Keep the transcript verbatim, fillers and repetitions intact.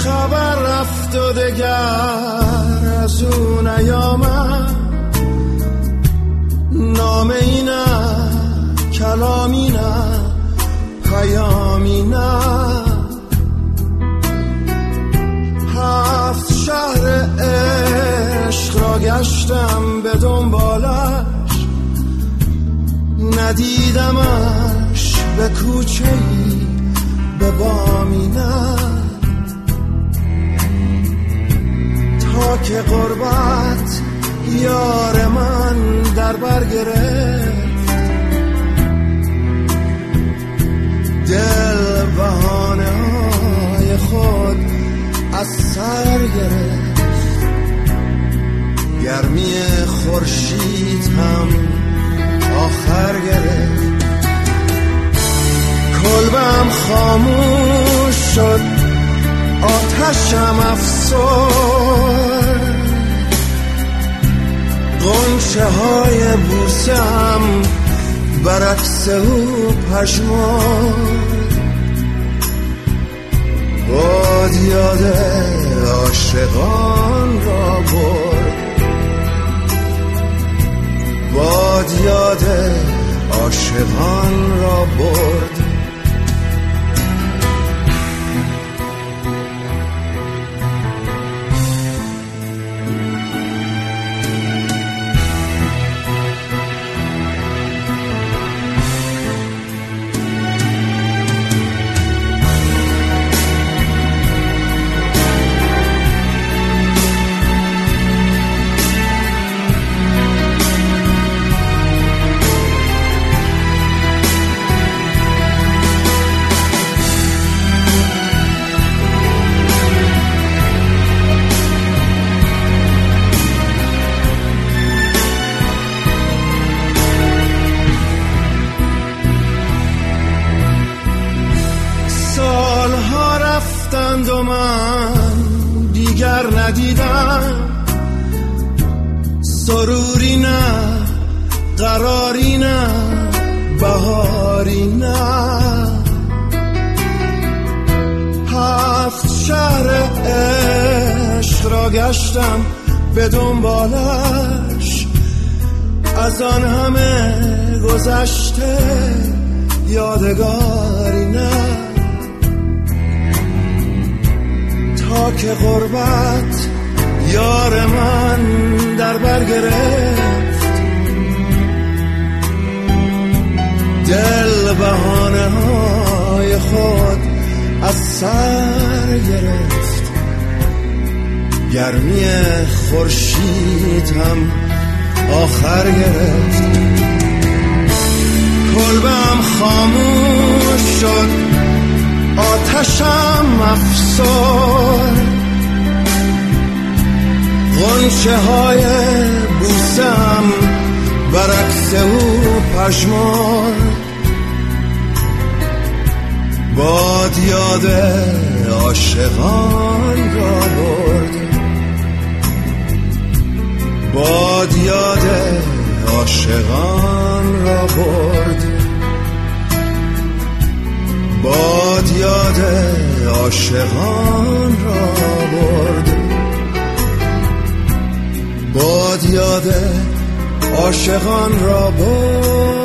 خبر رفت و دگر از اون نیامد، نامه ای نه کلامی نه پیامی نه. هفت شهر عشق را گشتم به دنبالش، ندیدمش به کوچه‌ای به بامی نه. تا که غربت یار من در بر گرفت، دل بهانه های خود از سر گرفت. گرمی خورشید هم آخر گرفت. کلبم خاموش شد، آتشم افسرد، غنچه های بوسم برعکس او پژمرد. باد یاد عاشقان را برد، باد یاد عاشقان را برد. و من دیگر ندیدم، سروری نه قراری نه بهاری نه. هفت شهر عشق را گشتم به دنبالش، از آن همه گذشته یادگاری نه. تا که غربت یار من در بر گرفت، دل بهانه های خود از سر گرفت. گرمی خورشید هم آخر گرفت. کلبم خاموش شد، آتشم افسرد، غنچه های بوسم برعکس او پژمرد. باد یاد عاشقان را برد، باد یاد عاشقان را برد. باد یاد عاشقان را برد، باد یاد عاشقان را برد.